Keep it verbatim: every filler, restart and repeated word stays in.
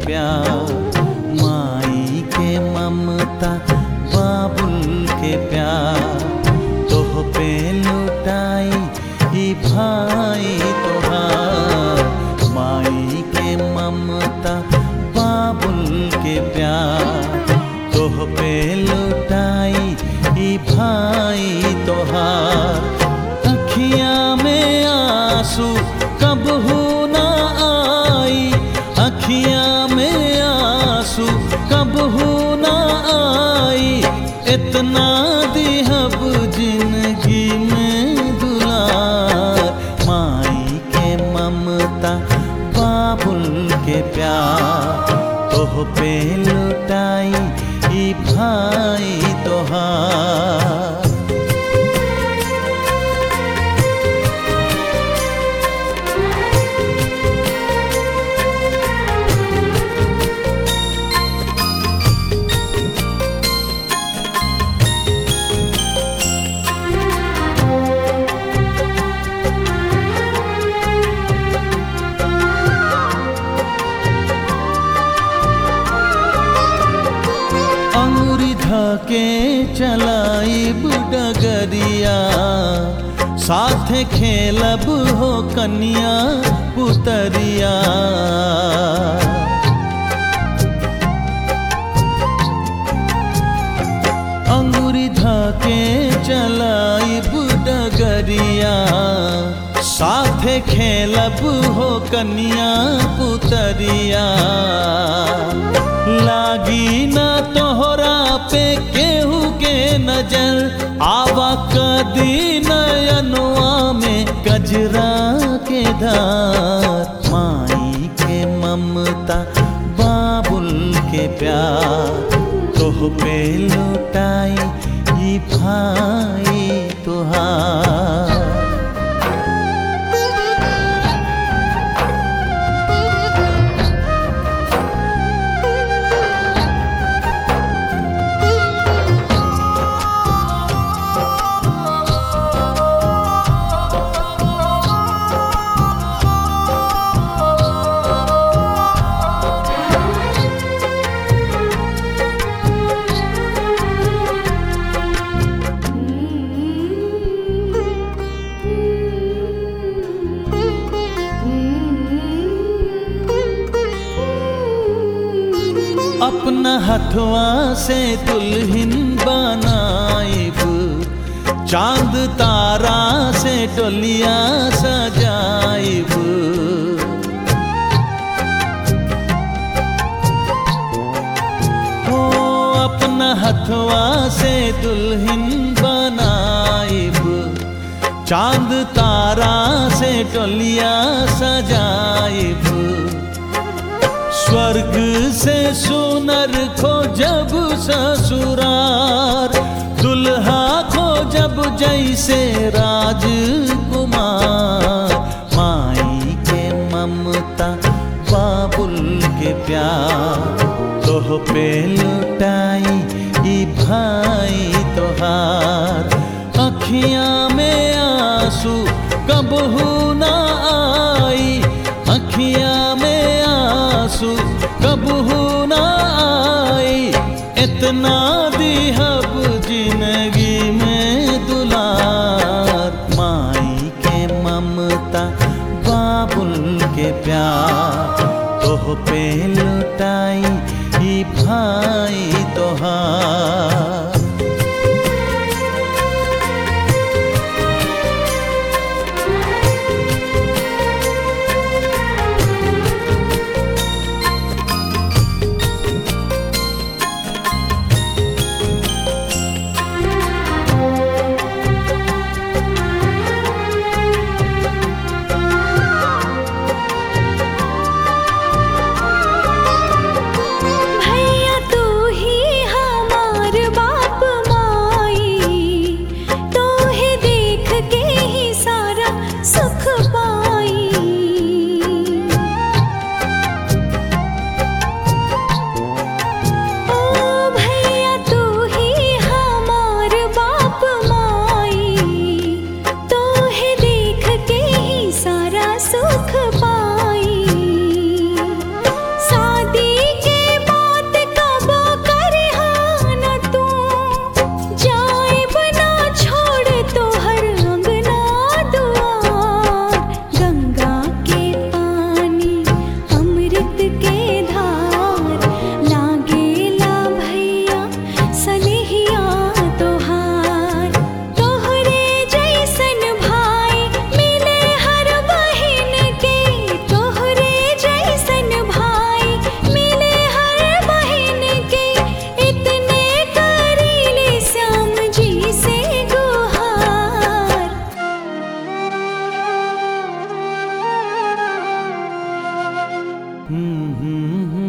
प्यार, माई के ममता बाबुल के प्यार, तोह पे लुटाई ई भाई तोहार। माई के ममता बाबुल के प्यार, तोह पे लुटाई ई भाई तोहार। अखियाँ में आंसू कबहू ना आई, अखियाँ में आंसू कबहू ना आई, इतना दिहब जिंदगी में दुलार। माई के ममता बाबुल के प्यार, तोह पे लुटाई ई भाई तोहार। के चलाइब डगरिया, साथ खेलब हो कन्या पुतरिया। अंगुरी धके चलाइब डगरिया, साथ खेलब हो कन्या पुतरिया। लागी ना तोहरा पे केहू के नजर, आवा कदी नयनुआ में गजरा के धार। माई के ममता बाबुल के प्यार, तोह पे लुटाई ई भाई तोहार। अपना हथवा से दुल्हन बनाइब, चांद तारा से डोलिया सजाइब। हो अपना हथवा से दुल्हन बनाइब, चांद तारा से डोलिया सजाइब। स्वर्ग से सुनर खो जब ससुरार, दुल्हा खो जब जैसे राजकुमार। माई के ममता बाबुल के प्यार, तोह पे लुटाई ई भाई तोहार। अखियाँ में आंसू कबहू ना आई, अखियाँ में आंसू कबहू ना आई, इतना दिहब जिंदगी में दुलार। माई के ममता बाबुल के प्यार, तोह पे लुटाई ई भाई तोहार। हम्म, हम्म,